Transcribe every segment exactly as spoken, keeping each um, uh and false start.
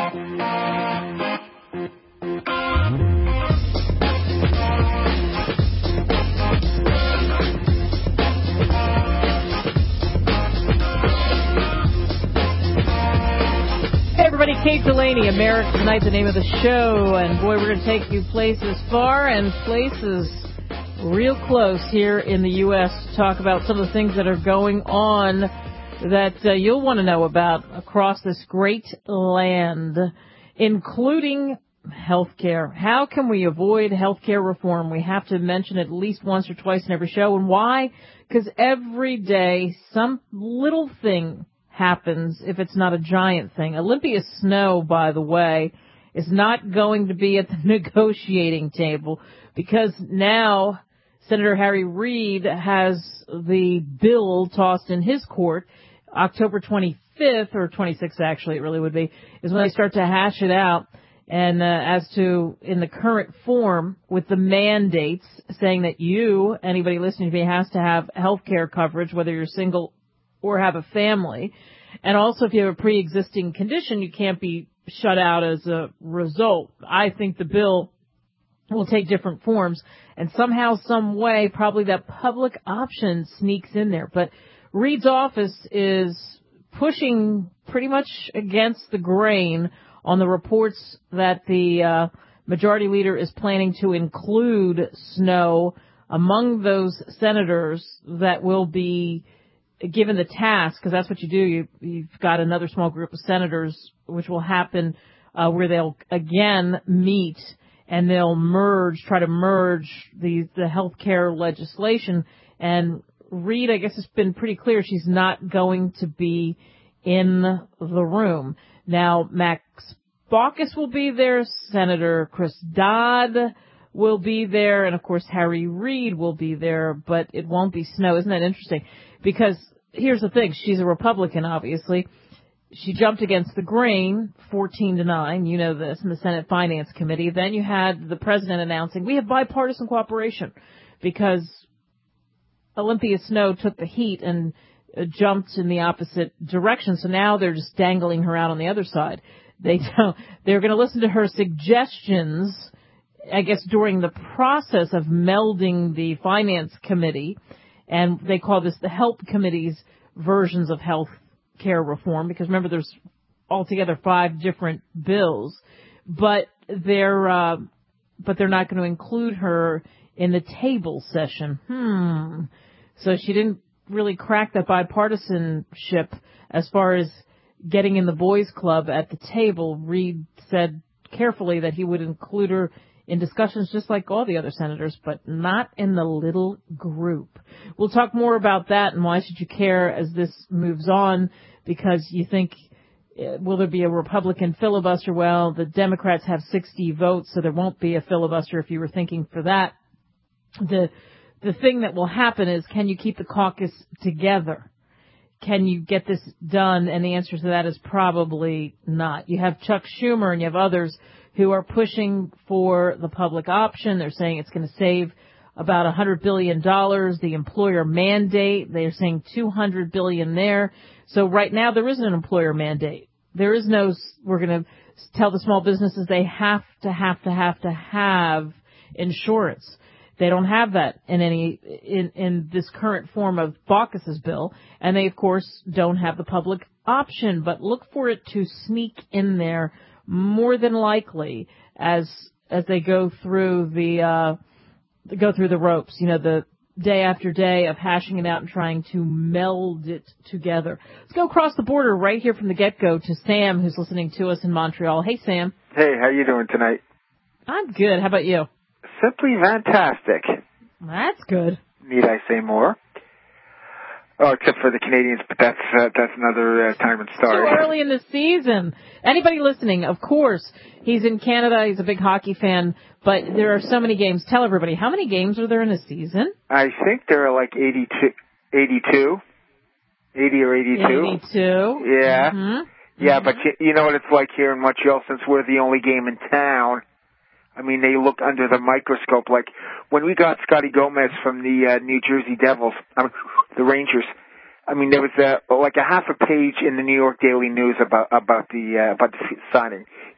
Kate Delaney, America Tonight, the name of the show. And boy, we're going to take you places far and places real close here in the U S to talk about some of the things that are going on that uh, you'll want to know about across this great land, including healthcare. How can we avoid healthcare reform? We have to mention it at least once or twice in every show. And why? Because every day, some little thing happens if it's not a giant thing. Olympia Snowe, by the way, is not going to be at the negotiating table because now Senator Harry Reid has the bill tossed in his court. October twenty-fifth, or twenty-sixth actually, it really would be, is when they start to hash it out. And uh, as to, in the current form, with the mandates saying that you, anybody listening to me, has to have health care coverage, whether you're single or have a family. And also, if you have a pre-existing condition, you can't be shut out as a result. I think the bill will take different forms, and somehow, some way, probably that public option sneaks in there. But Reid's office is pushing pretty much against the grain on the reports that the uh, majority leader is planning to include Snowe among those senators that will be given the task, because that's what you do. You, you've got another small group of senators, which will happen uh, where they'll again meet and they'll merge, try to merge the the health care legislation. And Reid, I guess, has been pretty clear she's not going to be in the room. Now, Max Baucus will be there, Senator Chris Dodd will be there, and of course Harry Reid will be there, but it won't be Snowe. Isn't that interesting? Because here's the thing, she's a Republican, obviously. She jumped against the grain, fourteen to nine, you know this, in the Senate Finance Committee. Then you had the president announcing, we have bipartisan cooperation, because Olympia Snowe took the heat and uh, jumped in the opposite direction. So now they're just dangling her out on the other side. They don't, they're going to listen to her suggestions, I guess, during the process of melding the Finance Committee. And they call this the Help Committee's versions of health care reform, because remember, there's altogether five different bills, but they're uh, but they're not going to include her in the table session. Hmm. So she didn't really crack that bipartisanship as far as getting in the boys' club at the table. Reid said carefully that he would include her in discussions just like all the other senators, but not in the little group. We'll talk more about that and why should you care as this moves on, because you think, will there be a Republican filibuster? Well, the Democrats have sixty votes, so there won't be a filibuster if you were thinking for that. The, the thing that will happen is, can you keep the caucus together? Can you get this done? And the answer to that is probably not. You have Chuck Schumer and you have others who are pushing for the public option. They're saying it's going to save about one hundred billion dollars. The employer mandate, they're saying two hundred billion dollars there. So right now there isn't an employer mandate. There is no, we're going to tell the small businesses they have to, have to, have to have insurance. They don't have that in any, in, in this current form of Baucus's bill. And they, of course, don't have the public option, but look for it to sneak in there more than likely as, as they go through the, uh, go through the ropes, you know, the day after day of hashing it out and trying to meld it together. Let's go across the border right here from the get-go to Sam, who's listening to us in Montreal. Hey, Sam. Hey, how you doing tonight? I'm good. How about you? Simply fantastic. That's good. Need I say more? Oh, except for the Canadians, but that's uh, that's another uh, time and story. Too early in the season. Anybody listening, of course, he's in Canada. He's a big hockey fan, but there are so many games. Tell everybody, how many games are there in a season? I think there are like eighty-two, eighty-two, eighty or eighty-two. eighty-two. Yeah. Mm-hmm. Yeah, mm-hmm. but you, you know what it's like here in Montreal, since we're the only game in town. I mean, they look under the microscope. Like when we got Scotty Gomez from the uh, New Jersey Devils, I mean, the Rangers. I mean, there was uh, like a half a page in the New York Daily News about about the uh, about the signing.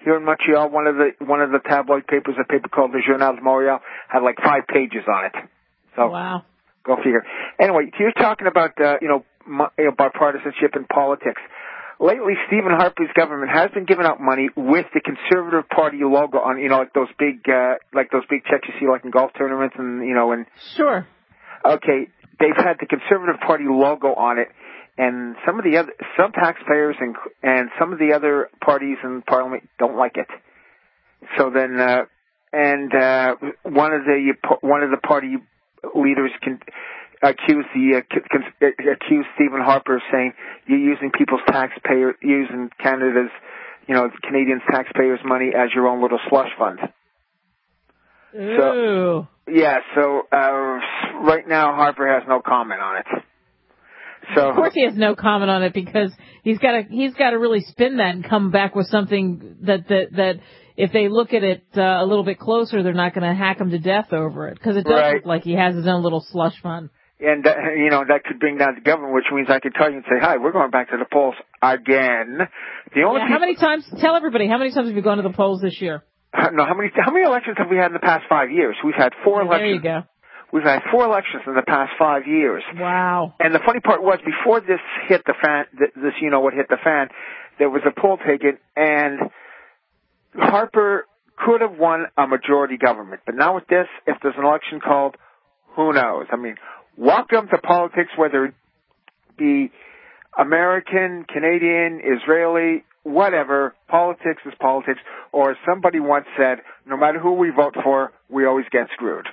here in Montreal, one of the one of the tabloid papers, a paper called the Journal de Montréal, had like five pages on it. So wow. Go figure. Anyway, you're talking about uh, you know bipartisanship in politics. Lately, Stephen Harper's government has been giving out money with the Conservative Party logo on, you know, like those big, uh, like those big checks you see, like in golf tournaments, and you know, and sure. Okay, they've had the Conservative Party logo on it, and some of the other, some taxpayers and and some of the other parties in Parliament don't like it. So then, uh, and uh, one of the one of the party leaders can. Accuse the uh, accuse Stephen Harper of saying you're using people's taxpayer, using Canada's, you know, Canadians' taxpayers' money as your own little slush fund. Ooh. So yeah, so uh, right now Harper has no comment on it. So of course he has no comment on it because he's got to he's got to really spin that and come back with something that that that if they look at it uh, a little bit closer, they're not going to hack him to death over it because it does right. look like he has his own little slush fund. And, uh, you know, that could bring down the government, which means I could tell you and say, hi, we're going back to the polls again. The only yeah, people, how many times, tell everybody, how many times have you gone to the polls this year? Uh, no, how many how many elections have we had in the past five years? We've had four yeah, elections. There you go. We've had four elections in the past five years. Wow. And the funny part was, before this hit the fan, this, you know, what hit the fan, there was a poll taken, and Harper could have won a majority government. But now with this, if there's an election called, who knows? I mean, welcome to politics, whether it be American, Canadian, Israeli, whatever. Politics is politics. Or as somebody once said, no matter who we vote for, we always get screwed.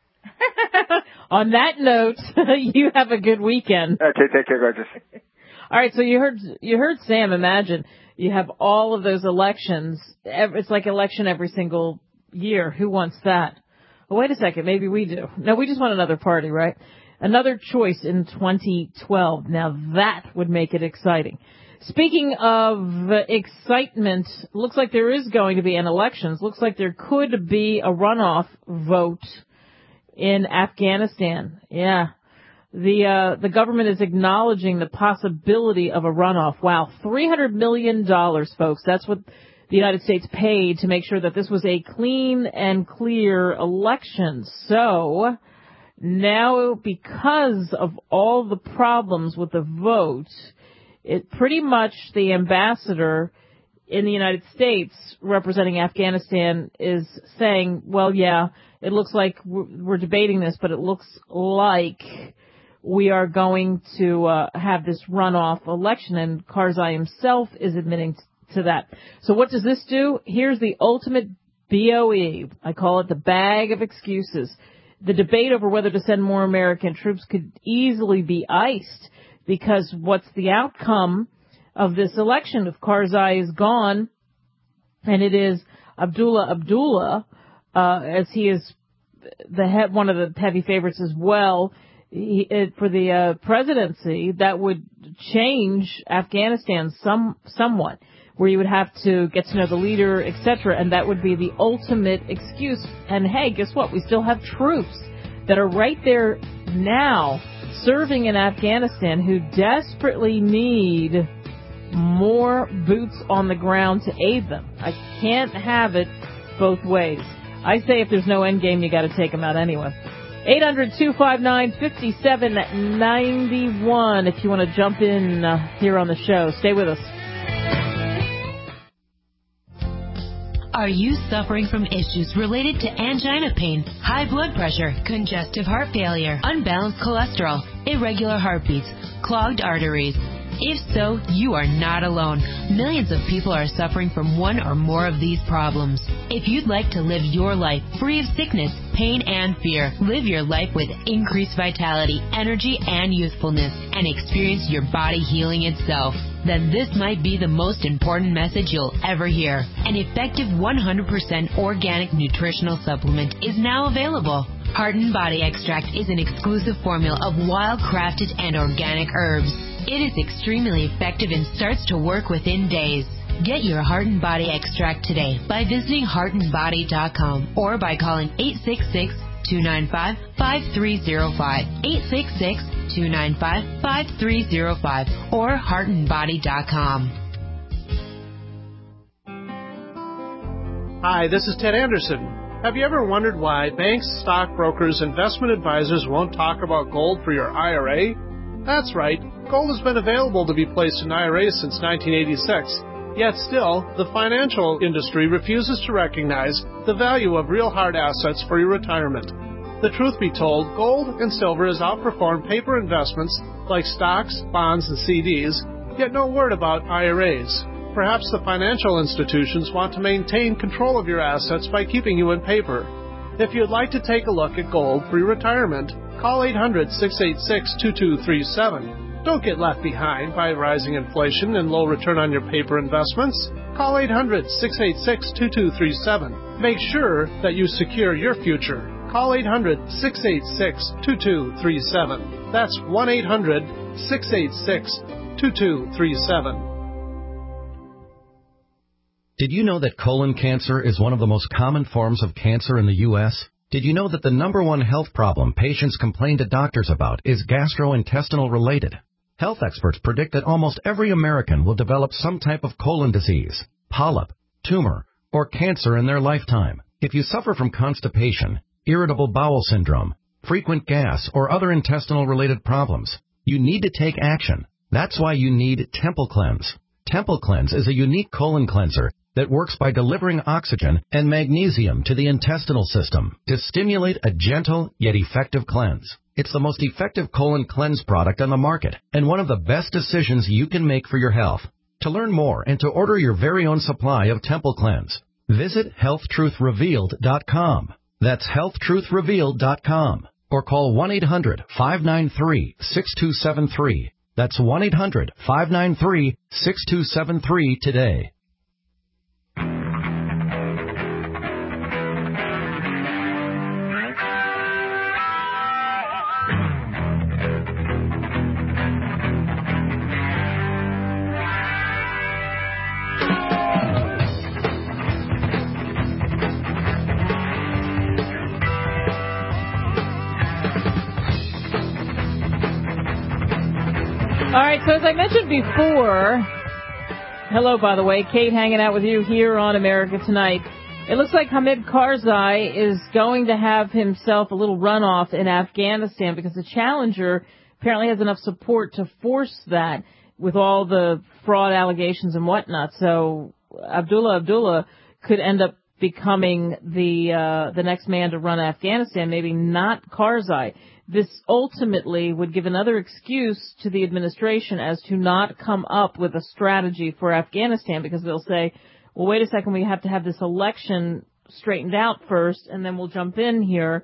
On that note, you have a good weekend. Okay, take care, gorgeous. All right, so you heard you heard Sam. Imagine you have all of those elections. It's like election every single year. Who wants that? Well, wait a second. Maybe we do. No, we just want another party, right? Another choice in twenty twelve. Now that would make it exciting. Speaking of excitement, looks like there is going to be an elections. Looks like there could be a runoff vote in Afghanistan. Yeah. The uh, the government is acknowledging the possibility of a runoff. Wow, three hundred million dollars, folks. That's what the United States paid to make sure that this was a clean and clear election. So now, because of all the problems with the vote, it pretty much the ambassador in the United States representing Afghanistan is saying, well, yeah, it looks like we're, we're debating this, but it looks like we are going to uh, have this runoff election, and Karzai himself is admitting t- to that. So what does this do? Here's the ultimate B O E. I call it the bag of excuses. The debate over whether to send more American troops could easily be iced, because what's the outcome of this election if Karzai is gone, and it is Abdullah Abdullah, uh, as he is the head, one of the heavy favorites as well, he, it, for the uh, presidency. That would change Afghanistan some somewhat, where you would have to get to know the leader, et cetera, and that would be the ultimate excuse. And hey, guess what? We still have troops that are right there now serving in Afghanistan who desperately need more boots on the ground to aid them. I can't have it both ways. I say if there's no end game, you got to take them out anyway. eight hundred, two five nine, five seven nine one if you want to jump in uh, here on the show. Stay with us. Are you suffering from issues related to angina pain, high blood pressure, congestive heart failure, unbalanced cholesterol, irregular heartbeats, clogged arteries? If so, you are not alone. Millions of people are suffering from one or more of these problems. If you'd like to live your life free of sickness, pain, and fear, live your life with increased vitality, energy, and youthfulness, and experience your body healing itself, then this might be the most important message you'll ever hear. An effective one hundred percent organic nutritional supplement is now available. Heart and Body Extract is an exclusive formula of wild-crafted and organic herbs. It is extremely effective and starts to work within days. Get your Heart and Body Extract today by visiting heart and body dot com or by calling eight six six, two nine five, five three zero five, eight six six, two nine five, five three zero five, or heart and body dot com. Hi, this is Ted Anderson. Have you ever wondered why banks, stockbrokers, investment advisors won't talk about gold for your I R A? That's right. Gold has been available to be placed in I R As since nineteen eighty-six. Yet still, the financial industry refuses to recognize the value of real hard assets for your retirement. The truth be told, gold and silver has outperformed paper investments like stocks, bonds, and C Ds, yet no word about I R As. Perhaps the financial institutions want to maintain control of your assets by keeping you in paper. If you'd like to take a look at gold for your retirement, call eight hundred, six eight six, two two three seven. Don't get left behind by rising inflation and low return on your paper investments. Call eight hundred, six eight six, two two three seven. Make sure that you secure your future. Call eight hundred, six eight six, two two three seven. That's one eight hundred, six eight six, two two three seven. Did you know that colon cancer is one of the most common forms of cancer in the U S? Did you know that the number one health problem patients complain to doctors about is gastrointestinal related? Health experts predict that almost every American will develop some type of colon disease, polyp, tumor, or cancer in their lifetime. If you suffer from constipation, irritable bowel syndrome, frequent gas, or other intestinal related problems, you need to take action. That's why you need Temple Cleanse. Temple Cleanse is a unique colon cleanser that works by delivering oxygen and magnesium to the intestinal system to stimulate a gentle yet effective cleanse. It's the most effective colon cleanse product on the market and one of the best decisions you can make for your health. To learn more and to order your very own supply of Temple Cleanse, visit health truth revealed dot com. That's health truth revealed dot com or call one eight hundred, five nine three, six two seven three. That's one eight hundred, five nine three, six two seven three today. All right, so as I mentioned before, hello, by the way, Kate hanging out with you here on America Tonight. It looks like Hamid Karzai is going to have himself a little runoff in Afghanistan because the challenger apparently has enough support to force that with all the fraud allegations and whatnot. So Abdullah Abdullah could end up becoming the uh, the next man to run Afghanistan, maybe not Karzai. This ultimately would give another excuse to the administration as to not come up with a strategy for Afghanistan, because they'll say, well, wait a second, we have to have this election straightened out first, and then we'll jump in here,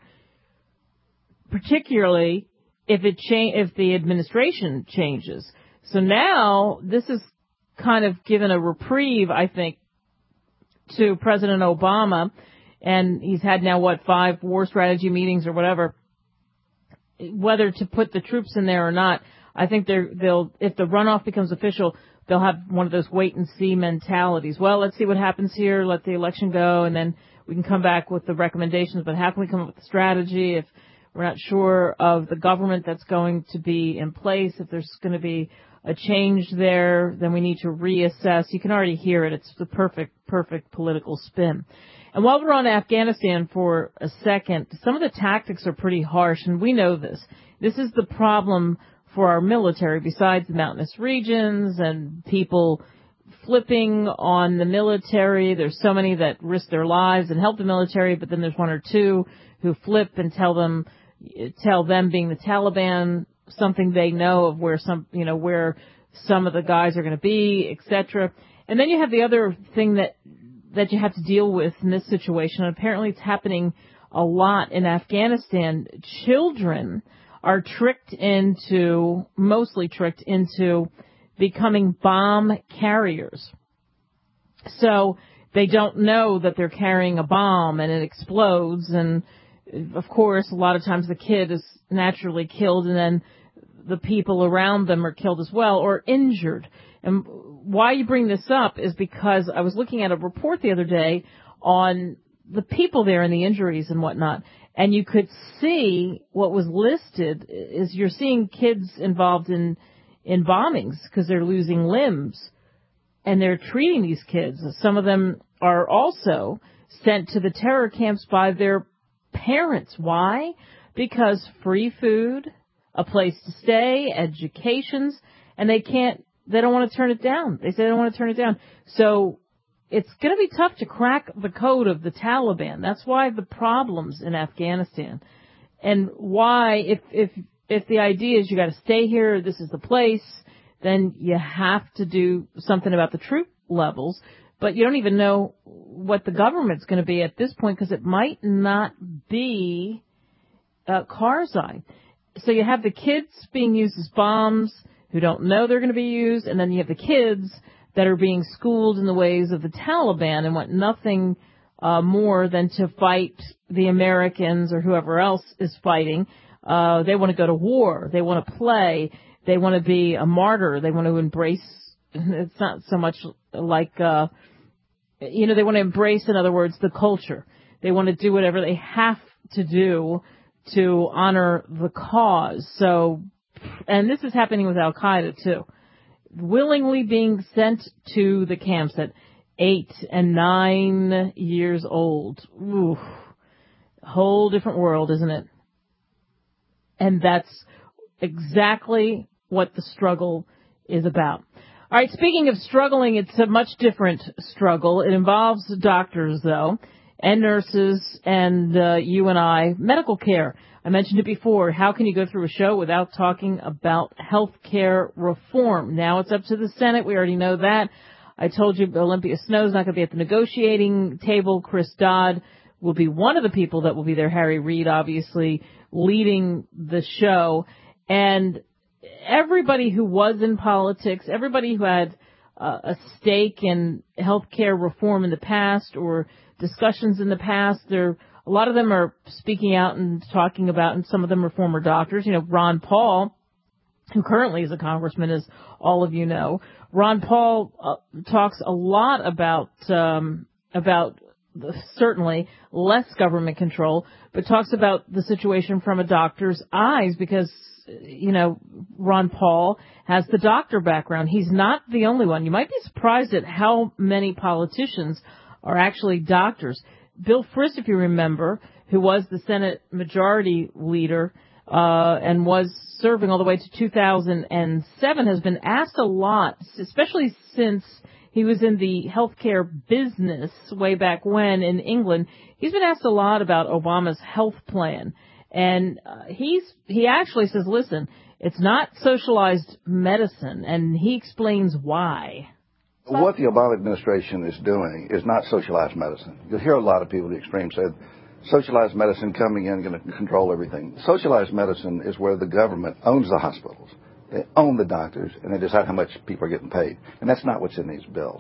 particularly if it cha- if the administration changes. So now this is kind of given a reprieve, I think, to President Obama, and he's had now, what, five war strategy meetings or whatever. Whether to put the troops in there or not, I think they're, they'll, if the runoff becomes official, they'll have one of those wait and see mentalities. Well, let's see what happens here, let the election go, and then we can come back with the recommendations. But how can we come up with a strategy if we're not sure of the government that's going to be in place? If there's going to be a change there, then we need to reassess. You can already hear it. It's the perfect, perfect political spin. And while we're on Afghanistan for a second, some of the tactics are pretty harsh, and we know this. This is the problem for our military, besides the mountainous regions and people flipping on the military. There's so many that risk their lives and help the military, but then there's one or two who flip and tell them, tell them being the Taliban something they know of where some, you know, where some of the guys are going to be, et cetera. And then you have the other thing that that you have to deal with in this situation. And apparently it's happening a lot in Afghanistan. Children are tricked into, mostly tricked into becoming bomb carriers. So they don't know that they're carrying a bomb and it explodes. And of course, a lot of times the kid is naturally killed and then the people around them are killed as well or injured. And why you bring this up is because I was looking at a report the other day on the people there and the injuries and whatnot. And you could see what was listed is you're seeing kids involved in, in bombings because they're losing limbs and they're treating these kids. Some of them are also sent to the terror camps by their parents. Why? Because free food, a place to stay, educations, and they can't, they don't want to turn it down. They say they don't want to turn it down. So it's going to be tough to crack the code of the Taliban. That's why the problems in Afghanistan. And why, if, if, if the idea is you got to stay here, this is the place, then you have to do something about the troop levels. But you don't even know what the government's going to be at this point, because it might not be uh, Karzai. So you have the kids being used as bombs who don't know they're going to be used, and then you have the kids that are being schooled in the ways of the Taliban and want nothing uh, more than to fight the Americans or whoever else is fighting. Uh, they want to go to war. They want to play. They want to be a martyr. They want to embrace. It's not so much like, uh, you know, they want to embrace, in other words, the culture. They want to do whatever they have to do to honor the cause. So, and this is happening with Al-Qaeda too. Willingly being sent to the camps at eight and nine years old. Ooh, whole different world, isn't it? And that's exactly what the struggle is about. All right, speaking of struggling, it's a much different struggle. It involves doctors, though, and nurses, and uh, you and I, medical care. I mentioned it before. How can you go through a show without talking about health care reform? Now it's up to the Senate. We already know that. I told you Olympia Snow's not going to be at the negotiating table. Chris Dodd will be one of the people that will be there. Harry Reid, obviously, leading the show. And everybody who was in politics, everybody who had uh, a stake in health care reform in the past or discussions in the past, they're a lot of them are speaking out and talking about, and some of them are former doctors. You know, Ron Paul, who currently is a congressman, as all of you know. Ron Paul uh, talks a lot about um, about the, certainly less government control, but talks about the situation from a doctor's eyes because, you know, Ron Paul has the doctor background. He's not the only one. You might be surprised at how many politicians are actually doctors. Bill Frist, if you remember, who was the Senate Majority Leader uh, and was serving all the way to two thousand seven, has been asked a lot, especially since he was in the healthcare business way back when in England. He's been asked a lot about Obama's health plan. And uh, he's he actually says, listen, it's not socialized medicine, and he explains why. What the Obama administration is doing is not socialized medicine. You'll hear a lot of people at the extreme say, socialized medicine coming in, going to control everything. Socialized medicine is where the government owns the hospitals. They own the doctors, and they decide how much people are getting paid. And that's not what's in these bills.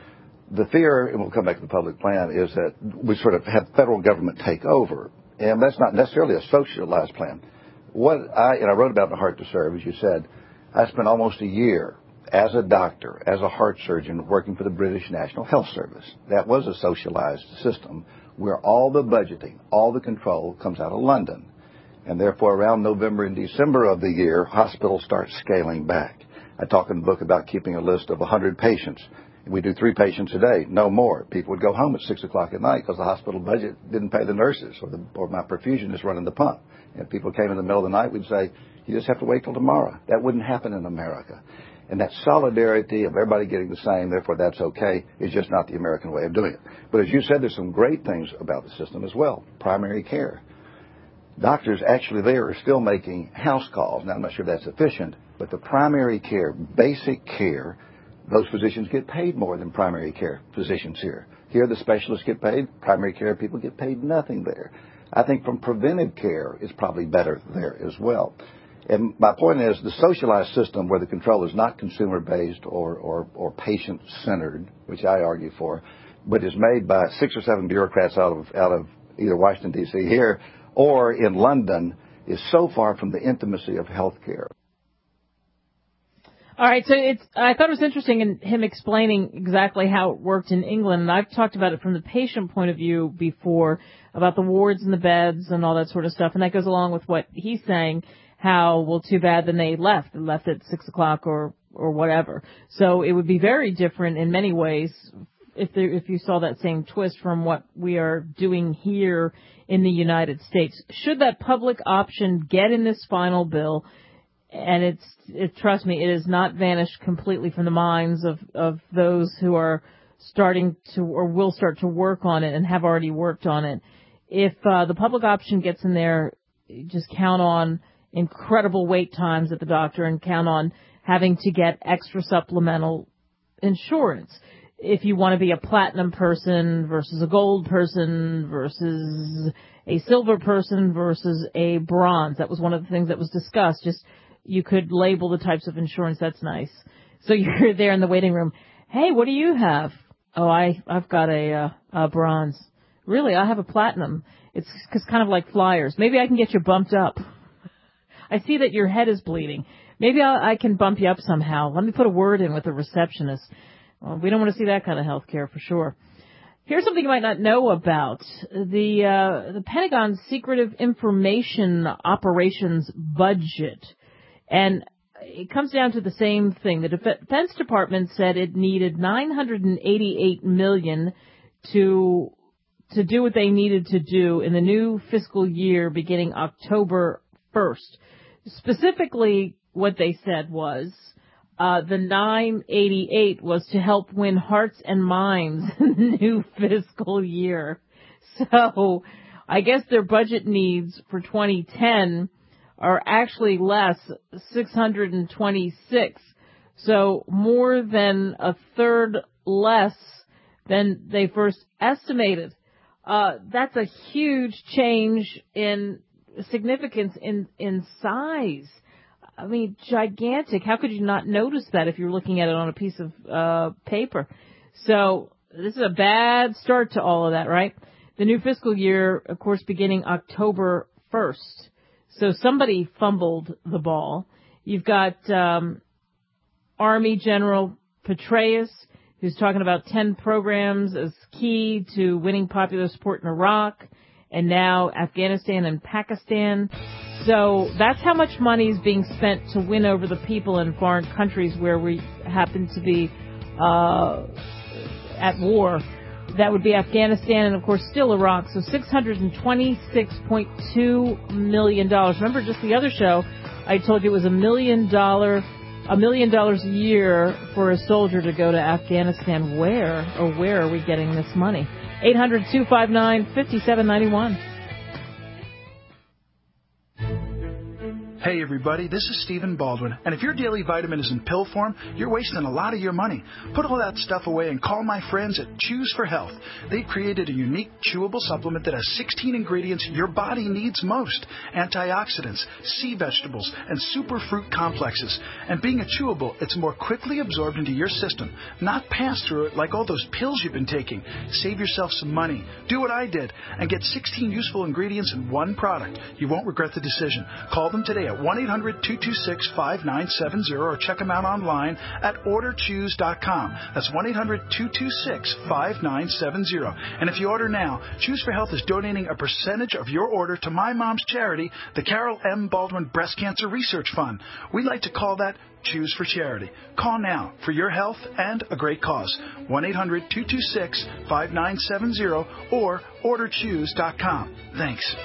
The fear, and we'll come back to the public plan, is that we sort of have federal government take over. And that's not necessarily a socialized plan. What I, and I wrote about in The Heart to Serve, as you said, I spent almost a year as a doctor, as a heart surgeon, working for the British National Health Service. That was a socialized system where all the budgeting, all the control comes out of London. And therefore, around November and December of the year, hospitals start scaling back. I talk in the book about keeping a list of one hundred patients. We do three patients a day, no more. People would go home at six o'clock at night because the hospital budget didn't pay the nurses, or, the, or my perfusionist running the pump. And if people came in the middle of the night, we'd say, you just have to wait till tomorrow. That wouldn't happen in America. And that solidarity of everybody getting the same, therefore that's okay, is just not the American way of doing it. But as you said, there's some great things about the system as well. Primary care. Doctors actually there are still making house calls. Now, I'm not sure that's efficient, but the primary care, basic care, those physicians get paid more than primary care physicians here. Here, the specialists get paid. Primary care people get paid nothing there. I think from preventive care is probably better there as well. And my point is the socialized system where the control is not consumer-based or, or, or patient-centered, which I argue for, but is made by six or seven bureaucrats out of, out of either Washington, D C here or in London, is so far from the intimacy of health care. All right, so it's, I thought it was interesting in him explaining exactly how it worked in England, and I've talked about it from the patient point of view before, about the wards and the beds and all that sort of stuff, and that goes along with what he's saying, how, well, too bad then they left, they left at six o'clock or, or whatever. So it would be very different in many ways if there, if you saw that same twist from what we are doing here in the United States. Should that public option get in this final bill, and it's, it, trust me, it has not vanished completely from the minds of, of those who are starting to or will start to work on it and have already worked on it. If uh, the public option gets in there, just count on incredible wait times at the doctor and count on having to get extra supplemental insurance. If you want to be a platinum person versus a gold person versus a silver person versus a bronze. That was one of the things that was discussed. Just you could label the types of insurance. That's nice. So you're there in the waiting room. Hey, what do you have? Oh, I, I've got a, uh, a bronze. Really? I have a platinum. It's, it's kind of like flyers. Maybe I can get you bumped up. I see that your head is bleeding. Maybe I'll, I can bump you up somehow. Let me put a word in with the receptionist. Well, we don't want to see that kind of health care for sure. Here's something you might not know about. The, uh, the Pentagon's Secretive Information Operations Budget. And it comes down to the same thing. The Defense Department said it needed nine hundred eighty-eight million dollars to to do what they needed to do in the new fiscal year beginning October first. Specifically, what they said was uh the nine eighty-eight was to help win hearts and minds in the new fiscal year. So I guess their budget needs for twenty ten are actually less, six hundred twenty-six. So more than a third less than they first estimated. Uh, that's a huge change in significance in, in size. I mean, gigantic. How could you not notice that if you're looking at it on a piece of, uh, paper? So this is a bad start to all of that, right? The new fiscal year, of course, beginning October first. So somebody fumbled the ball. You've got um, Army General Petraeus, who's talking about ten programs as key to winning popular support in Iraq, and now Afghanistan and Pakistan. So that's how much money is being spent to win over the people in foreign countries where we happen to be uh, at war. That would be Afghanistan and, of course, still Iraq. So six hundred twenty-six point two million dollars. Remember, just the other show, I told you it was a million dollar, a million dollars a year for a soldier to go to Afghanistan. Where or where are we getting this money? eight hundred, two five nine, five seven nine one. Hey everybody, this is Stephen Baldwin, and if your daily vitamin is in pill form, you're wasting a lot of your money. Put all that stuff away and call my friends at Choose for Health. They've created a unique chewable supplement that has sixteen ingredients your body needs most: antioxidants, sea vegetables, and superfruit complexes. And being a chewable, it's more quickly absorbed into your system, not passed through it like all those pills you've been taking. Save yourself some money. Do what I did and get sixteen useful ingredients in one product. You won't regret the decision. Call them today at one eight hundred, two two six, five nine seven zero or check them out online at order choose dot com. That's one eight hundred, two two six, five nine seven zero. And if you order now, Choose for Health is donating a percentage of your order to my mom's charity, the Carol M. Baldwin Breast Cancer Research Fund. We like to call that Choose for Charity. Call now for your health and a great cause. one eight hundred, two two six, five nine seven zero or order choose dot com. Thanks.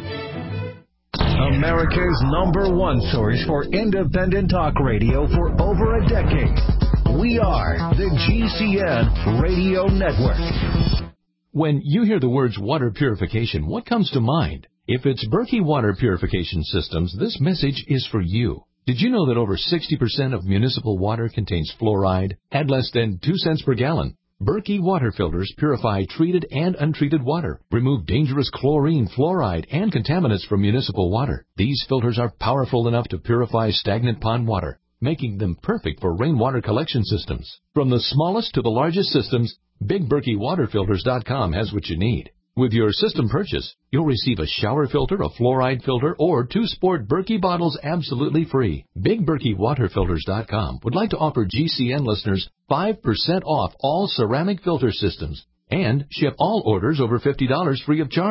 America's number one source for independent talk radio for over a decade. We are the G C N Radio Network. When you hear the words water purification, what comes to mind? If it's Berkey Water Purification Systems, this message is for you. Did you know that over sixty percent of municipal water contains fluoride at less than two cents per gallon? Berkey water filters purify treated and untreated water, remove dangerous chlorine, fluoride, and contaminants from municipal water. These filters are powerful enough to purify stagnant pond water, making them perfect for rainwater collection systems. From the smallest to the largest systems, Big Berkey Water Filters dot com has what you need. With your system purchase, you'll receive a shower filter, a fluoride filter, or two sport Berkey bottles absolutely free. Big Berkey Water Filters dot com would like to offer G C N listeners five percent off all ceramic filter systems and ship all orders over fifty dollars free of charge.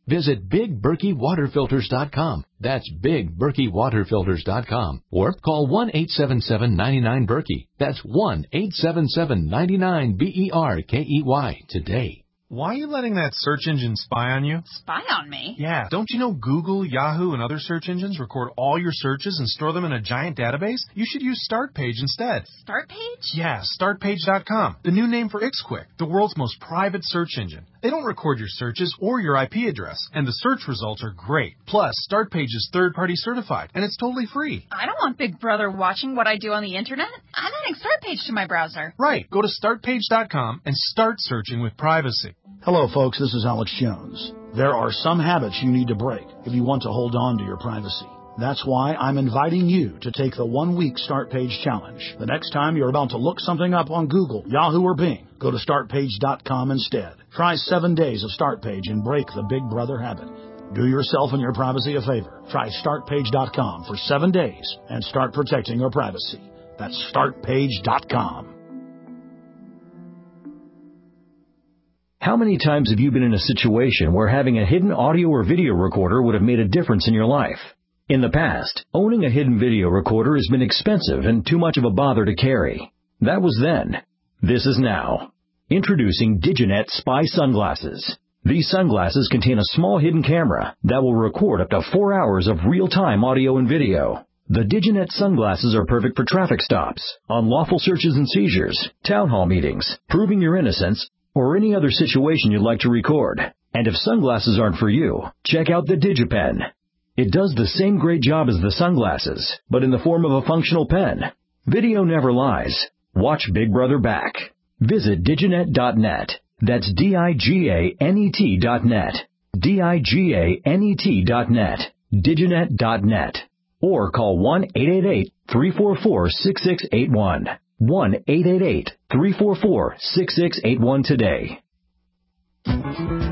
Visit big berkey water filters dot com. That's big berkey water filters dot com. Or call one eight seven seven, nine nine, Berkey. That's one eight seven seven, nine nine, B E R K E Y today. Why are you letting that search engine spy on you? Spy on me? Yeah. Don't you know Google, Yahoo, and other search engines record all your searches and store them in a giant database? You should use StartPage instead. StartPage? Yeah, start page dot com. The new name for IxQuick, the world's most private search engine. They don't record your searches or your I P address, and the search results are great. Plus, StartPage is third-party certified, and it's totally free. I don't want Big Brother watching what I do on the internet. I'm adding StartPage to my browser. Right. Go to start page dot com and start searching with privacy. Hello, folks. This is Alex Jones. There are some habits you need to break if you want to hold on to your privacy. That's why I'm inviting you to take the one-week Start Page Challenge. The next time you're about to look something up on Google, Yahoo, or Bing, go to start page dot com instead. Try seven days of StartPage and break the Big Brother habit. Do yourself and your privacy a favor. Try start page dot com for seven days and start protecting your privacy. That's start page dot com. How many times have you been in a situation where having a hidden audio or video recorder would have made a difference in your life? In the past, owning a hidden video recorder has been expensive and too much of a bother to carry. That was then. This is now. Introducing Diginet Spy Sunglasses. These sunglasses contain a small hidden camera that will record up to four hours of real-time audio and video. The Diginet sunglasses are perfect for traffic stops, unlawful searches and seizures, town hall meetings, proving your innocence, or any other situation you'd like to record. And if sunglasses aren't for you, check out the DigiPen. It does the same great job as the sunglasses, but in the form of a functional pen. Video never lies. Watch Big Brother back. Visit diginet dot net. That's D I G A N E T dot net. D I G A N E T dot net. diginet dot net. Or call one eight eight eight, three four four, six six eight one. one eight eight eight, three four four, six six eight one today. Well,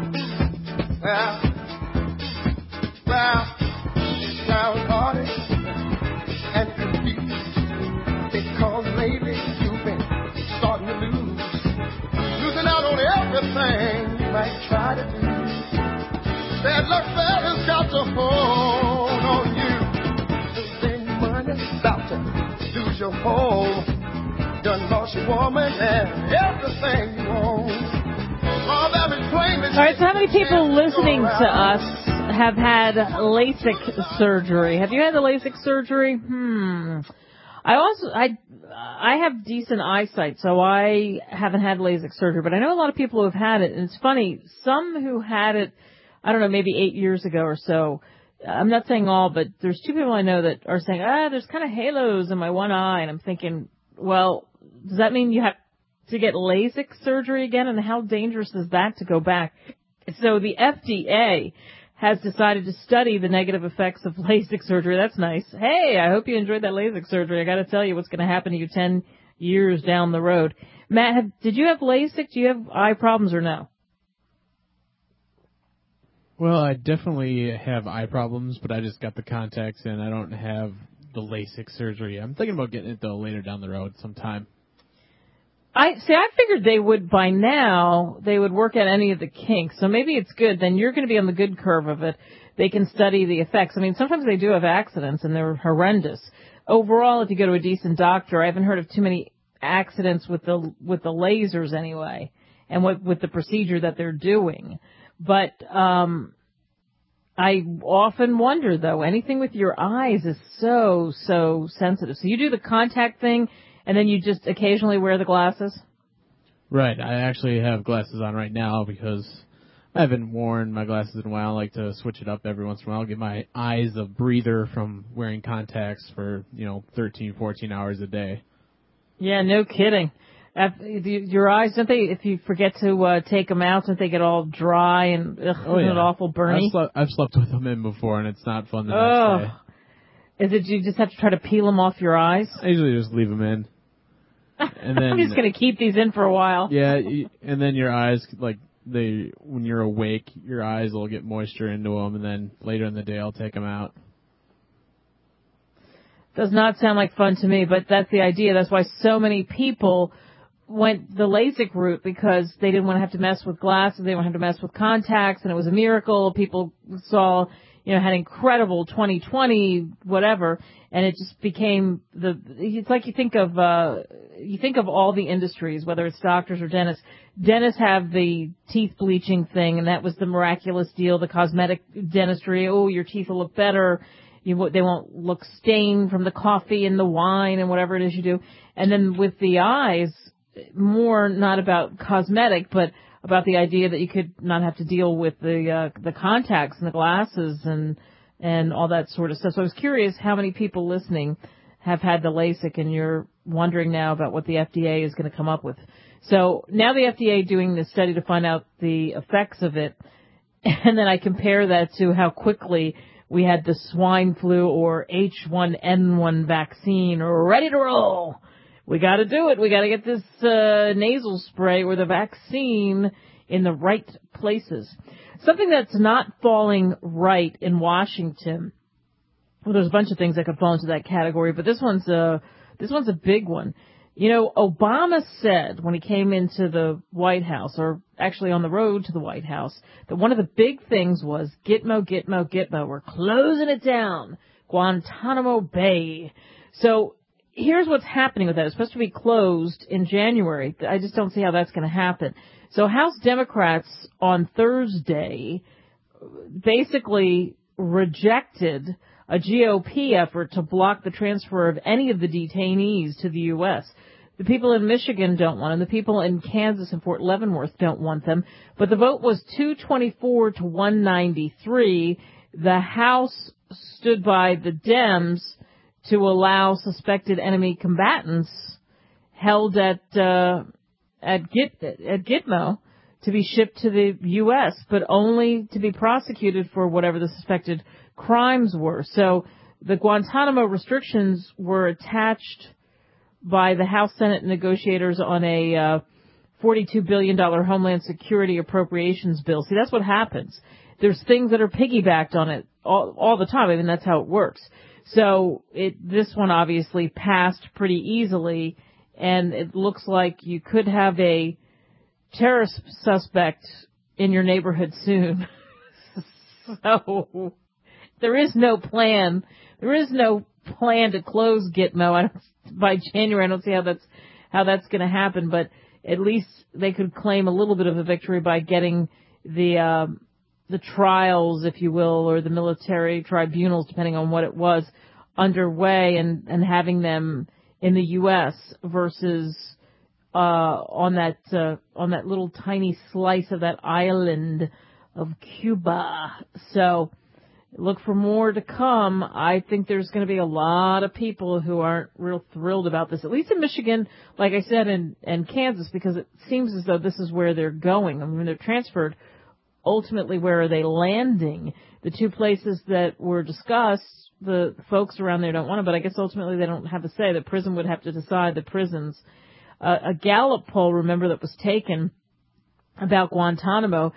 well, now party and confused because lately you've been starting to lose, losing out on everything you might try to do. Bad luck fella's got to hold on you. Losing money, about to lose your home. Done lost your woman and everything you own. All right, so how many people listening to us have had LASIK surgery? Have you had the LASIK surgery? Hmm. I also, I, I have decent eyesight, so I haven't had LASIK surgery, but I know a lot of people who have had it, and it's funny, some who had it, I don't know, maybe eight years ago or so, I'm not saying all, but there's two people I know that are saying, ah, there's kind of halos in my one eye, and I'm thinking, well, does that mean you have to get LASIK surgery again? And how dangerous is that to go back? So the F D A has decided to study the negative effects of LASIK surgery. That's nice. Hey, I hope you enjoyed that LASIK surgery. I got to tell you what's going to happen to you ten years down the road. Matt, have, did you have LASIK? Do you have eye problems or no? Well, I definitely have eye problems, but I just got the contacts and I don't have the LASIK surgery. I'm thinking about getting it, though, later down the road sometime. I see. I figured they would by now. They would work out any of the kinks. So maybe it's good. Then you're going to be on the good curve of it. They can study the effects. I mean, sometimes they do have accidents, and they're horrendous. Overall, if you go to a decent doctor, I haven't heard of too many accidents with the with the lasers anyway, and with with the procedure that they're doing. But um, I often wonder, though, anything with your eyes is so so sensitive. So you do the contact thing. And then you just occasionally wear the glasses? Right. I actually have glasses on right now because I haven't worn my glasses in a while. I like to switch it up every once in a while. Give my eyes a breather from wearing contacts for, you know, thirteen, fourteen hours a day. Yeah, no kidding. Your eyes, don't they, if you forget to uh, take them out, don't they get all dry and ugh, oh, isn't yeah. it awful, Bernie? I've slept, I've slept with them in before, and it's not fun the oh. next day. Is it you just have to try to peel them off your eyes? I usually just leave them in. And then, I'm just going to keep these in for a while. Yeah, and then your eyes, like, they when you're awake, your eyes will get moisture into them, and then later in the day I'll take them out. Does not sound like fun to me, but that's the idea. That's why so many people went the LASIK route because they didn't want to have to mess with glasses, they didn't want to have to mess with contacts, and it was a miracle. People saw, you know, had incredible twenty twenty, whatever, and it just became the, it's like you think of, uh, you think of all the industries, whether it's doctors or dentists. Dentists have the teeth bleaching thing, and that was the miraculous deal, the cosmetic dentistry. Oh, your teeth will look better. You, they won't look stained from the coffee and the wine and whatever it is you do. And then with the eyes, more not about cosmetic, but about the idea that you could not have to deal with the uh, the contacts and the glasses and and all that sort of stuff. So I was curious how many people listening have had the LASIK, and you're wondering now about what the F D A is going to come up with. So now the F D A doing this study to find out the effects of it, and then I compare that to how quickly we had the swine flu or H one N one vaccine ready to roll. We got to do it. We got to get this uh, nasal spray or the vaccine in the right places. Something that's not falling right in Washington. Well, there's a bunch of things that could fall into that category, but this one's a this one's a big one. You know, Obama said when he came into the White House, or actually on the road to the White House, that one of the big things was Gitmo, Gitmo, Gitmo. We're closing it down. Guantanamo Bay. So here's what's happening with that. It's supposed to be closed in January. I just don't see how that's going to happen. So House Democrats on Thursday basically rejected a G O P effort to block the transfer of any of the detainees to the U S. The people in Michigan don't want them. The people in Kansas and Fort Leavenworth don't want them. But the vote was two twenty-four to one ninety-three. The House stood by the Dems to allow suspected enemy combatants held at uh, at Git at Gitmo to be shipped to the U S, but only to be prosecuted for whatever the suspected crimes were. So the Guantanamo restrictions were attached by the House Senate negotiators on a uh, forty-two billion dollars Homeland Security appropriations bill. See, that's what happens. There's things that are piggybacked on it all, all the time. I mean, that's how it works. So it, this one obviously passed pretty easily, and it looks like you could have a terrorist suspect in your neighborhood soon. So there is no plan. There is no plan to close Gitmo. I don't, by January, I don't see how that's how that's going to happen. But at least they could claim a little bit of a victory by getting the uh, the trials, if you will, or the military tribunals, depending on what it was, underway, and and having them in the U S versus uh, on that uh, on that little tiny slice of that island of Cuba. So look for more to come. I think there's going to be a lot of people who aren't real thrilled about this, at least in Michigan, like I said, and, and Kansas, because it seems as though this is where they're going. I mean, they're transferred. Ultimately, where are they landing? The two places that were discussed, the folks around there don't want them, but I guess ultimately they don't have a say. The prison would have to decide, the prisons. Uh, a Gallup poll, remember, that was taken about Guantanamo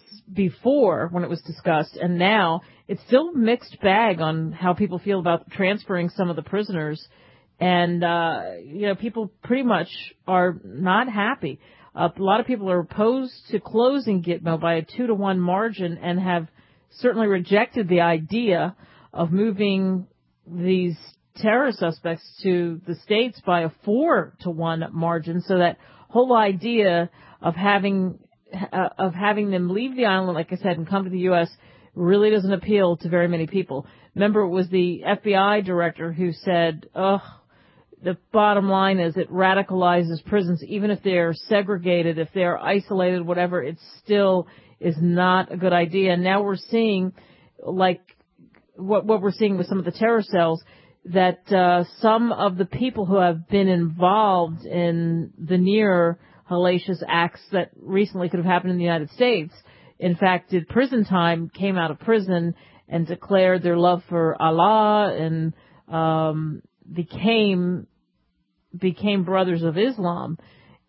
before when it was discussed, and now it's still a mixed bag on how people feel about transferring some of the prisoners. And, uh, you know, people pretty much are not happy. Uh, a lot of people are opposed to closing Gitmo by a two to one margin and have certainly rejected the idea of moving these terror suspects to the States by a four to one margin. So that whole idea of having Uh, of having them leave the island, like I said, and come to the U S really doesn't appeal to very many people. Remember, it was the F B I director who said, ugh, the bottom line is it radicalizes prisons. Even if they're segregated, if they're isolated, whatever, it still is not a good idea. And now we're seeing, like, what, what we're seeing with some of the terror cells, that uh, some of the people who have been involved in the near hellacious acts that recently could have happened in the United States, in fact, did prison time, came out of prison, and declared their love for Allah, and um, became became brothers of Islam.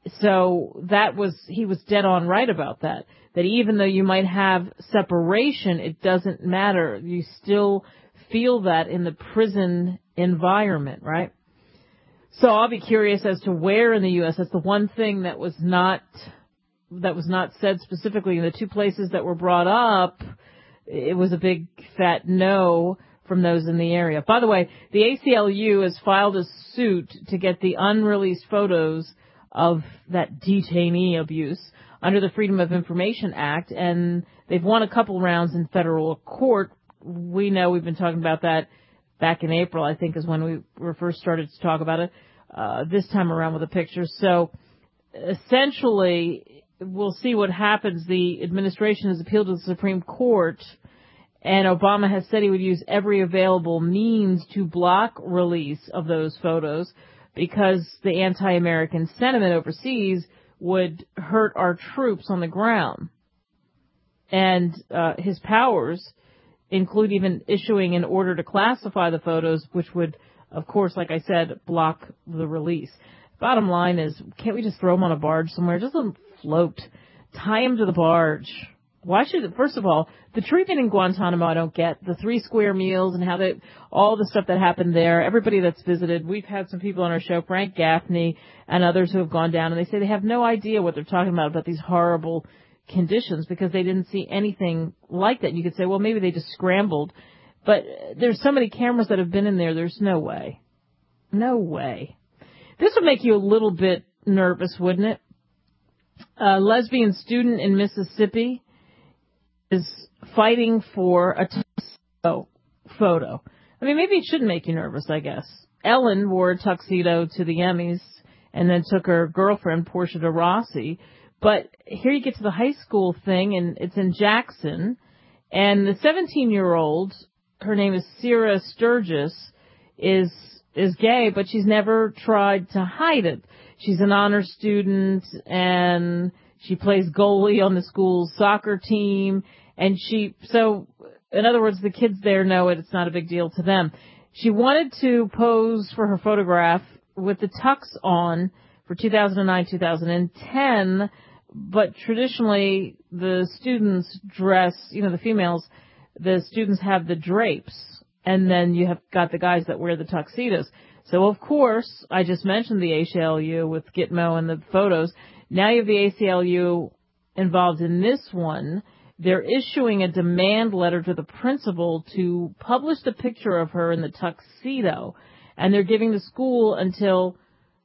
So that was, he was dead on right about that. That even though you might have separation, it doesn't matter. You still feel that in the prison environment, right? So I'll be curious as to where in the U S. That's the one thing that was not that was not said specifically in the two places that were brought up. It was a big fat no from those in the area. By the way, the A C L U has filed a suit to get the unreleased photos of that detainee abuse under the Freedom of Information Act, and they've won a couple rounds in federal court. We know we've been talking about that back in April, I think, is when we were first started to talk about it, uh, this time around with the pictures. So essentially, we'll see what happens. The administration has appealed to the Supreme Court, and Obama has said he would use every available means to block release of those photos because the anti-American sentiment overseas would hurt our troops on the ground. And uh, his powers include even issuing an order to classify the photos, which would, of course, like I said, block the release. Bottom line is, can't we just throw them on a barge somewhere? Just let them float. Tie them to the barge. Why should, first of all, the treatment in Guantanamo I don't get. The three square meals and how they, all the stuff that happened there, everybody that's visited. We've had some people on our show, Frank Gaffney and others who have gone down, and they say they have no idea what they're talking about, about these horrible conditions because they didn't see anything like that. You could say, well, maybe they just scrambled. But there's so many cameras that have been in there, there's no way. No way. This would make you a little bit nervous, wouldn't it? A lesbian student in Mississippi is fighting for a tuxedo photo. I mean, maybe it shouldn't make you nervous, I guess. Ellen wore a tuxedo to the Emmys and then took her girlfriend, Portia de Rossi. But here you get to the high school thing, and it's in Jackson. And the seventeen-year-old, her name is Sierra Sturgis, is is gay, but she's never tried to hide it. She's an honor student, and she plays goalie on the school's soccer team. And she, so, in other words, the kids there know it. It's not a big deal to them. She wanted to pose for her photograph with the tux on for two thousand nine, two thousand ten, but traditionally the students dress, you know, the females, the students have the drapes, and then you have got the guys that wear the tuxedos. So, of course, I just mentioned the A C L U with Gitmo and the photos. Now you have the A C L U involved in this one. They're issuing a demand letter to the principal to publish the picture of her in the tuxedo, and they're giving the school until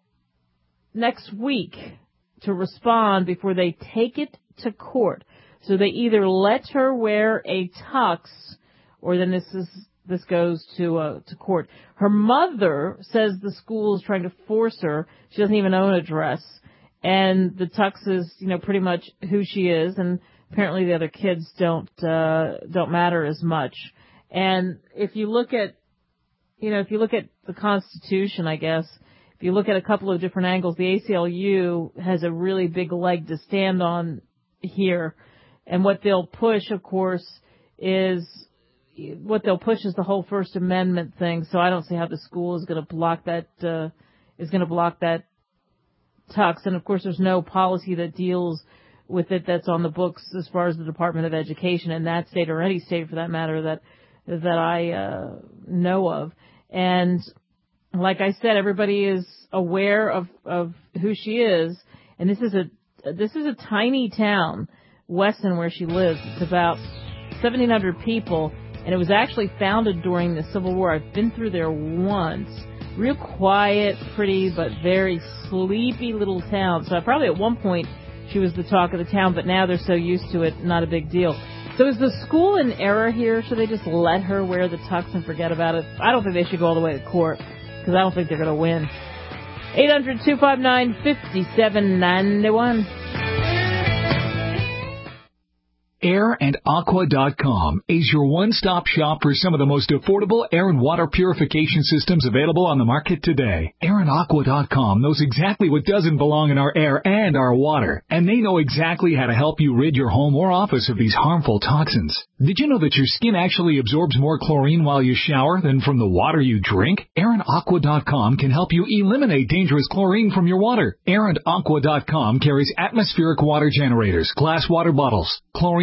next week to respond before they take it to court. So they either let her wear a tux, or then this is this goes to uh, to court. Her mother says the school is trying to force her. She doesn't even own a dress, and the tux is, you know, pretty much who she is, and apparently the other kids don't uh, don't matter as much. And if you look at, you know, if you look at the Constitution, I guess, if you look at a couple of different angles, the A C L U has a really big leg to stand on here. And what they'll push, of course, is what they'll push is the whole First Amendment thing. So I don't see how the school is going to block that uh, is going to block that tux. And of course, there's no policy that deals with it that's on the books as far as the Department of Education in that state, or any state for that matter, that that I uh, know of. And like I said, everybody is aware of, of who she is. And this is a this is a tiny town, Weston, where she lives. It's about seventeen hundred people, and it was actually founded during the Civil War. I've been through there once. Real quiet, pretty, but very sleepy little town. So probably at one point she was the talk of the town, but now they're so used to it, not a big deal. So is the school in error here? Should they just let her wear the tux and forget about it? I don't think they should go all the way to court, because I don't think they're going to win. eight hundred, two five nine, five seven nine one. air and aqua dot com is your one-stop shop for some of the most affordable air and water purification systems available on the market today. air and aqua dot com knows exactly what doesn't belong in our air and our water, and they know exactly how to help you rid your home or office of these harmful toxins. Did you know that your skin actually absorbs more chlorine while you shower than from the water you drink? air and aqua dot com can help you eliminate dangerous chlorine from your water. air and aqua dot com carries atmospheric water generators, glass water bottles, chlorine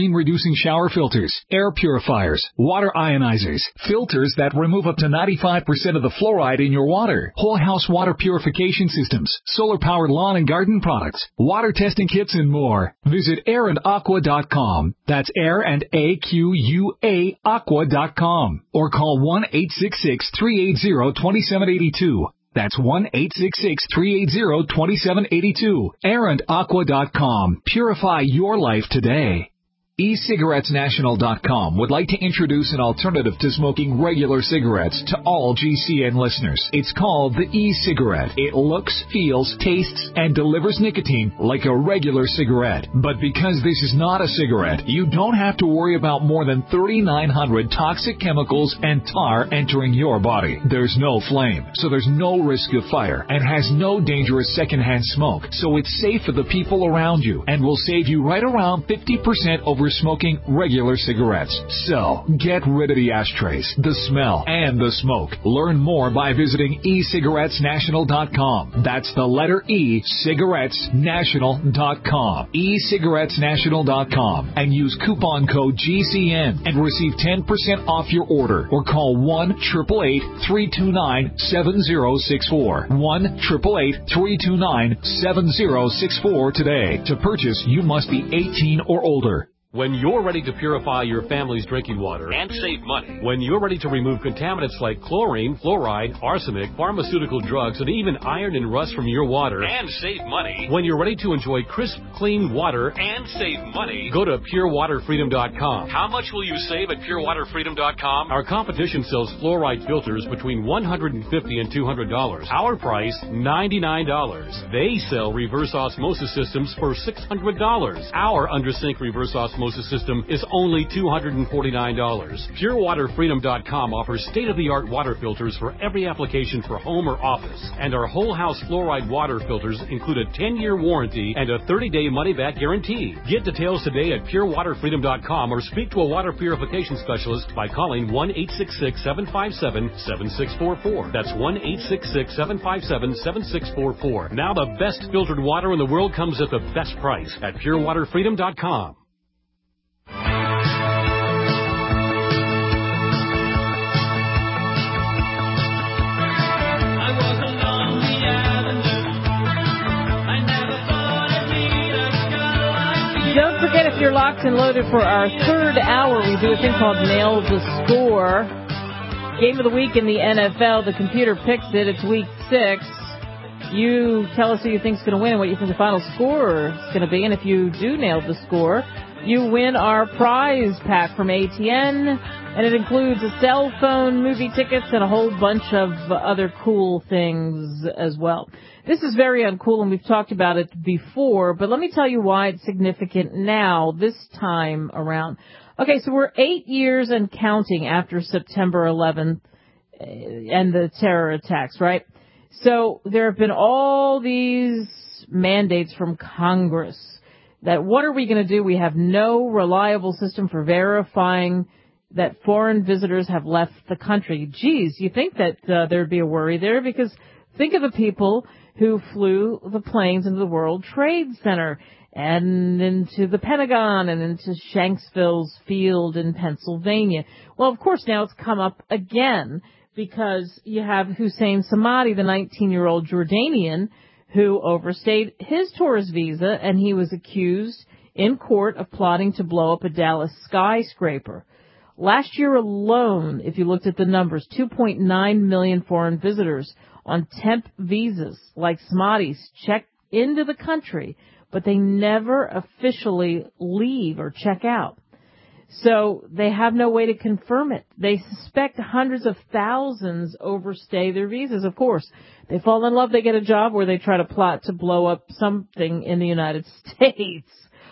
stain-reducing shower filters, air purifiers, water ionizers, filters that remove up to ninety-five percent of the fluoride in your water, whole house water purification systems, solar-powered lawn and garden products, water testing kits, and more. Visit air and aqua dot com. That's air and A Q U A aqua dot com. Or call one eight six six, three eight zero, two seven eight two. That's one eight six six, three eight zero, two seven eight two. air and aqua dot com. Purify your life today. e cigarettes national dot com would like to introduce an alternative to smoking regular cigarettes to all G C N listeners. It's called the e-cigarette. It looks, feels, tastes, and delivers nicotine like a regular cigarette. But because this is not a cigarette, you don't have to worry about more than thirty-nine hundred toxic chemicals and tar entering your body. There's no flame, so there's no risk of fire, and has no dangerous secondhand smoke, so it's safe for the people around you and will save you right around fifty percent over smoking regular cigarettes. So, get rid of the ashtrays, the smell, and the smoke. Learn more by visiting e cigarettes national dot com. That's the letter E, cigarettes national dot com. e cigarettes national dot com. And use coupon code G C N and receive ten percent off your order. Or call one eight eight eight, three two nine, seven zero six four. one eight eight eight, three two nine, seven zero six four today. To purchase, you must be eighteen or older. When you're ready to purify your family's drinking water and save money. When you're ready to remove contaminants like chlorine, fluoride, arsenic, pharmaceutical drugs, and even iron and rust from your water and save money. When you're ready to enjoy crisp, clean water and save money, go to pure water freedom dot com. How much will you save at pure water freedom dot com? Our competition sells fluoride filters between one hundred fifty dollars and two hundred dollars. Our price, ninety-nine dollars. They sell reverse osmosis systems for six hundred dollars. Our under sink reverse osmosis system is only two hundred forty-nine dollars. pure water freedom dot com offers state-of-the-art water filters for every application for home or office. And our whole house fluoride water filters include a ten-year warranty and a thirty-day money-back guarantee. Get details today at pure water freedom dot com or speak to a water purification specialist by calling one eight six six, seven five seven, seven six four four. That's one eight six six, seven five seven, seven six four four. Now the best filtered water in the world comes at the best price at pure water freedom dot com. Don't forget, if you're locked and loaded for our third hour, we do a thing called Nail the Score. Game of the week in the N F L. The computer picks it. It's week six. You tell us who you think is going to win and what you think the final score is going to be. And if you do nail the score, you win our prize pack from A T N. And it includes a cell phone, movie tickets, and a whole bunch of other cool things as well. This is very uncool, and we've talked about it before, but let me tell you why it's significant now, this time around. Okay, so we're eight years and counting after September eleventh and the terror attacks, right? So there have been all these mandates from Congress that what are we going to do? We have no reliable system for verifying that foreign visitors have left the country. Geez, you think that uh, there'd be a worry there, because think of the people who flew the planes into the World Trade Center and into the Pentagon and into Shanksville's field in Pennsylvania. Well, of course, now it's come up again because you have Hussein Samadi, the nineteen-year-old Jordanian, who overstayed his tourist visa, and he was accused in court of plotting to blow up a Dallas skyscraper. Last year alone, if you looked at the numbers, two point nine million foreign visitors on temp visas like Samadi's check into the country, but they never officially leave or check out. So they have no way to confirm it. They suspect hundreds of thousands overstay their visas. Of course, they fall in love, they get a job where they try to plot to blow up something in the United States.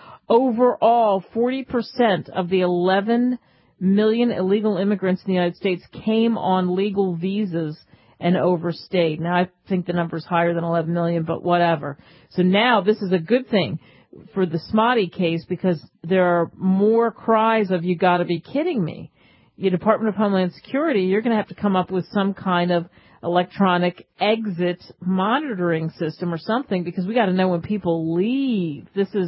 Overall, forty percent of the eleven million illegal immigrants in the United States came on legal visas and overstayed. Now, I think the number's higher than eleven million, but whatever. So now this is a good thing for the Smati case, because there are more cries of, you got to be kidding me. Your Department of Homeland Security, you're going to have to come up with some kind of electronic exit monitoring system or something, because we got to know when people leave. This is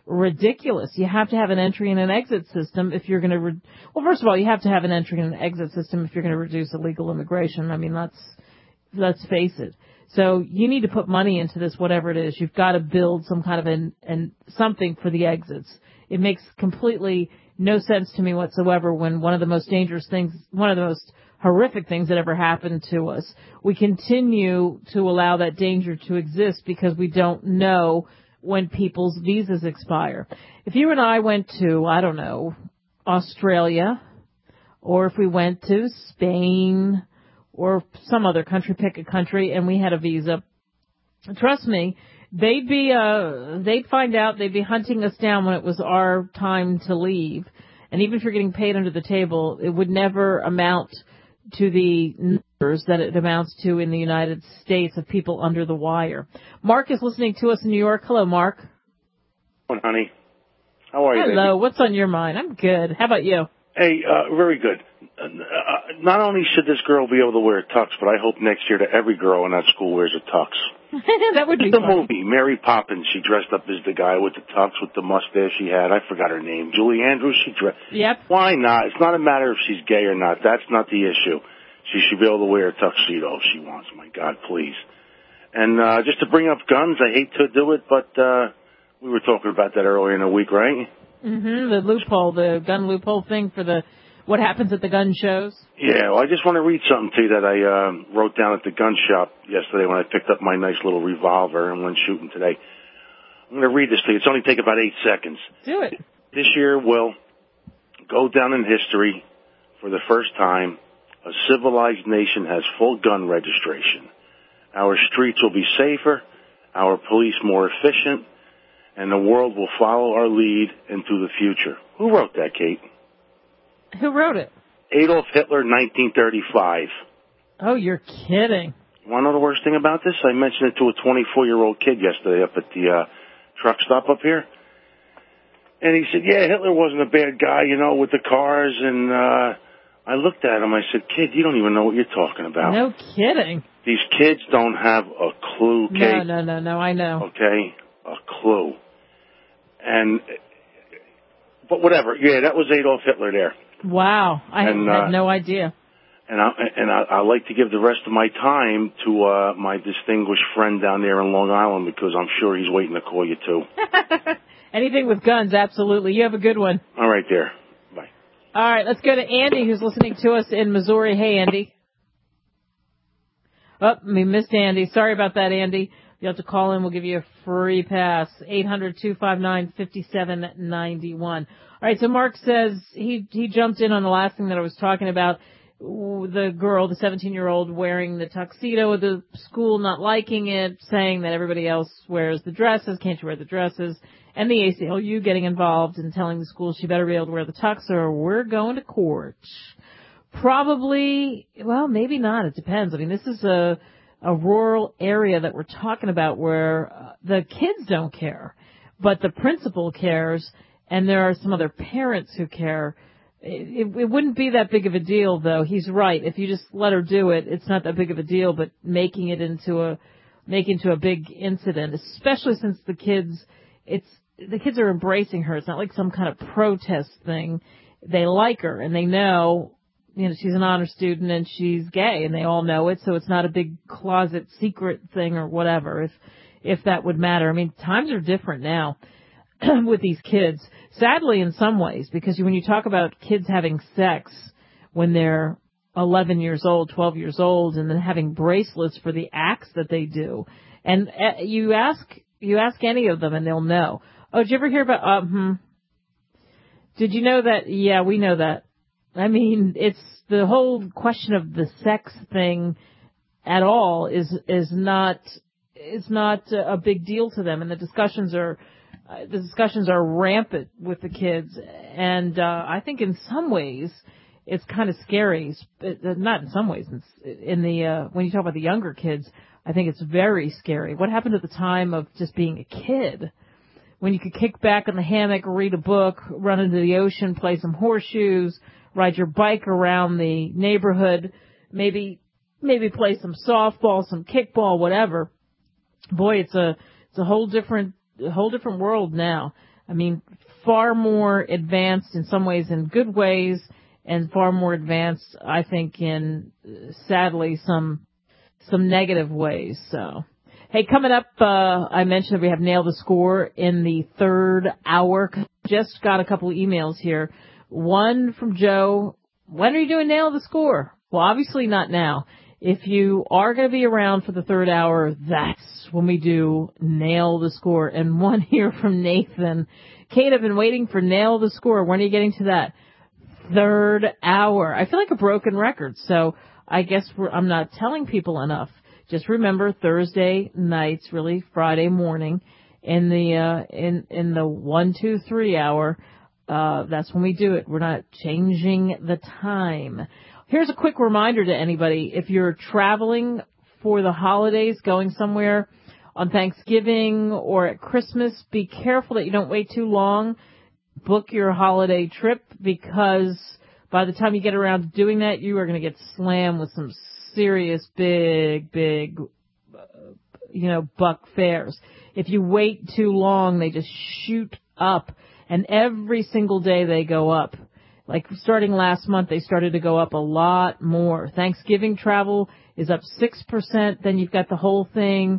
ridiculous. You have to have an entry and an exit system if you're going to, re- well, first of all, you have to have an entry and an exit system if you're going to reduce illegal immigration. I mean, let's, let's face it. So you need to put money into this, whatever it is. You've got to build some kind of an, an something for the exits. It makes completely no sense to me whatsoever when one of the most dangerous things, one of the most horrific things that ever happened to us, we continue to allow that danger to exist because we don't know when people's visas expire. If you and I went to, I don't know, Australia, or if we went to Spain or some other country, pick a country, and we had a visa, trust me, they'd be, uh, they'd find out, they'd be hunting us down when it was our time to leave. And even if you're getting paid under the table, it would never amount to the numbers that it amounts to in the United States of people under the wire. Mark is listening to us in New York. Hello, Mark. Hello, honey. How are you? Hello. Baby? What's on your mind? I'm good. How about you? Hey, uh, very good. Uh, not only should this girl be able to wear a tux, but I hope next year that every girl in that school wears a tux. That would be the fun. movie, Mary Poppins, she dressed up as the guy with the tux, with the mustache she had. I forgot her name. Julie Andrews, she dressed. Yep. Why not? It's not a matter if she's gay or not. That's not the issue. She should be able to wear a tuxedo if she wants. My God, please. And uh just to bring up guns, I hate to do it, but uh we were talking about that earlier in the week, right? Mm-hmm. The loophole, the gun loophole thing for the what happens at the gun shows. Yeah, well, I just want to read something to you that I uh, wrote down at the gun shop yesterday when I picked up my nice little revolver and went shooting today. I'm going to read this to you. It's only take about eight seconds. Do it. This year will go down in history for the first time. A civilized nation has full gun registration. Our streets will be safer, our police more efficient, and the world will follow our lead into the future. Who wrote that, Kate? Who wrote it? Adolf Hitler, nineteen thirty-five. Oh, you're kidding. Want to know the worst thing about this? I mentioned it to a twenty-four-year-old kid yesterday up at the uh, truck stop up here. And he said, yeah, Hitler wasn't a bad guy, you know, with the cars. And uh, I looked at him. I said, kid, you don't even know what you're talking about. No kidding. These kids don't have a clue, Kate. No, no, no, no, I know. Okay? A clue. And, but whatever. Yeah, that was Adolf Hitler there. Wow. I and, had uh, no idea. And I and I, I like to give the rest of my time to uh, my distinguished friend down there in Long Island because I'm sure he's waiting to call you too. Anything with guns, absolutely. You have a good one. All right, there. Bye. All right, let's go to Andy, who's listening to us in Missouri. Hey, Andy. Oh, we missed Andy. Sorry about that, Andy. You'll have to call in. We'll give you a free pass. eight hundred two five nine five seven nine one. All right, so Mark says he he jumped in on the last thing that I was talking about. The girl, the seventeen-year-old, wearing the tuxedo at the school, not liking it, saying that everybody else wears the dresses, can't you wear the dresses, and the A C L U getting involved and telling the school she better be able to wear the tux or we're going to court. Probably, well, maybe not. It depends. I mean, this is a a rural area that we're talking about where uh, the kids don't care, but the principal cares, and there are some other parents who care. It, it, it wouldn't be that big of a deal, though. He's right. If you just let her do it, it's not that big of a deal, but making it into a, making into a big incident, especially since the kids, it's, the kids are embracing her. It's not like some kind of protest thing. They like her and they know, you know, she's an honor student and she's gay and they all know it. So it's not a big closet secret thing or whatever. If, if that would matter. I mean, times are different now with these kids. Sadly, in some ways, because when you talk about kids having sex when they're eleven years old, twelve years old, and then having bracelets for the acts that they do, and uh, you ask you ask any of them, and they'll know. Oh, did you ever hear about? Uh, hmm. Did you know that? Yeah, we know that. I mean, it's the whole question of the sex thing at all is is not is not a big deal to them, and the discussions are. Uh, the discussions are rampant with the kids, and uh, I think in some ways it's kind of scary. Not in some ways. It's in the uh, when you talk about the younger kids, I think it's very scary. What happened at the time of just being a kid, when you could kick back in the hammock, read a book, run into the ocean, play some horseshoes, ride your bike around the neighborhood, maybe maybe play some softball, some kickball, whatever. Boy, it's a it's a whole different. A whole different world now. I mean, far more advanced in some ways in good ways, and far more advanced, I think, in, sadly, some some negative ways. So, hey, coming up, uh, I mentioned we have Nail the Score in the third hour. Just got a couple of emails here. One from Joe. When are you doing Nail the Score? Well, obviously not now. If you are going to be around for the third hour, that's when we do Nail the Score. And one here from Nathan. Kate, I've been waiting for Nail the Score. When are you getting to that? Third hour. I feel like a broken record, so I guess we're, I'm not telling people enough. Just remember Thursday nights, really Friday morning, in the uh, in in the one, two, three hour. Uh, that's when we do it. We're not changing the time. Here's a quick reminder to anybody: if you're traveling for the holidays, going somewhere on Thanksgiving or at Christmas, be careful that you don't wait too long. Book your holiday trip, because by the time you get around to doing that, you are going to get slammed with some serious big, big, uh, you know, buck fares. If you wait too long, they just shoot up, and every single day they go up. Like starting last month, they started to go up a lot more. Thanksgiving travel is up six percent. Then you've got the whole thing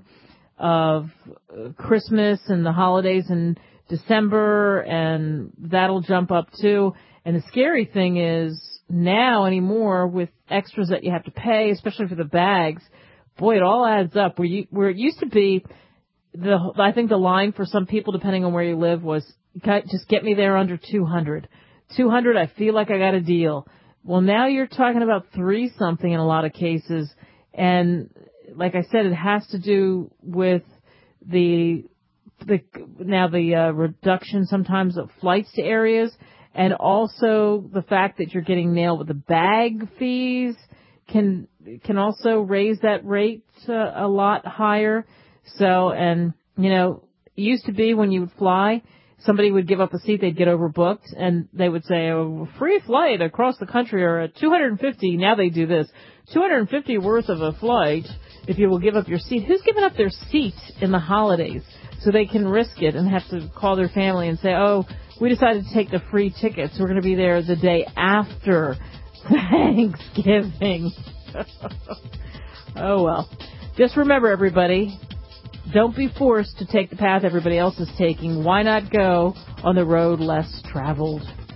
of Christmas and the holidays and December, and that'll jump up too. And the scary thing is now anymore with extras that you have to pay, especially for the bags, boy, it all adds up. Where you, where it used to be, the I think the line for some people, depending on where you live, was just get me there under two hundred. two hundred, I feel like I got a deal. Well, now you're talking about three something in a lot of cases, and like I said, it has to do with the The, now the uh, reduction sometimes of flights to areas, and also the fact that you're getting nailed with the bag fees can can also raise that rate uh, a lot higher. So, and you know, it used to be when you would fly, somebody would give up a seat, they'd get overbooked, and they would say, oh, free flight across the country, or a two hundred fifty. Now they do this, two hundred fifty worth of a flight if you will give up your seat. Who's giving up their seat in the holidays so they can risk it and have to call their family and say, oh, we decided to take the free tickets. We're going to be there the day after Thanksgiving. Oh, well. Just remember, everybody, don't be forced to take the path everybody else is taking. Why not go on the road less traveled?